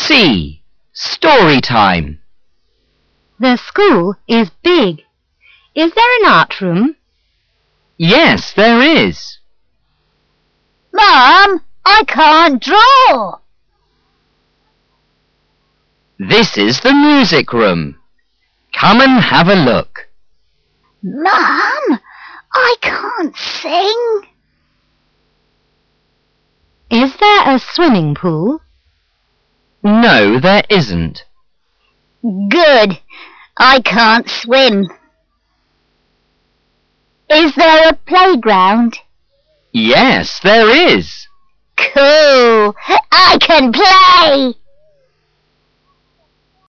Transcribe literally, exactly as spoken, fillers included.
C. Story time. The school is big. Is there an art room? Yes, there is. Mum, I can't draw. This is the music room. Come and have a look. Mum, I can't sing. Is there a swimming pool? No, there isn't. Good. I can't swim. Is there a playground? Yes, there is. Cool. I can play.